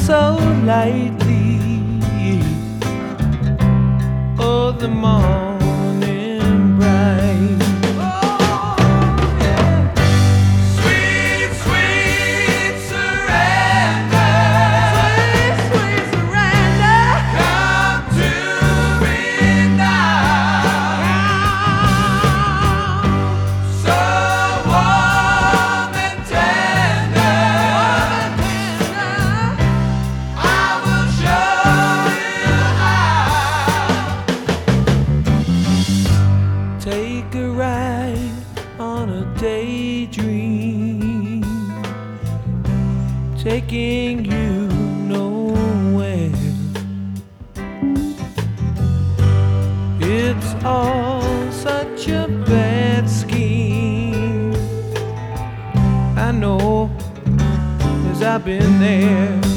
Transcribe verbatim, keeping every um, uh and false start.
so lightly. Oh, the morning bright. Oh, yeah. Sweet, sweet surrender. Sweet, sweet surrender. Come to me now. So warm and tender. I will show you how. Take a ride on a daydream, taking you nowhere. It's all such a bad scheme. I know, 'cause I've been there.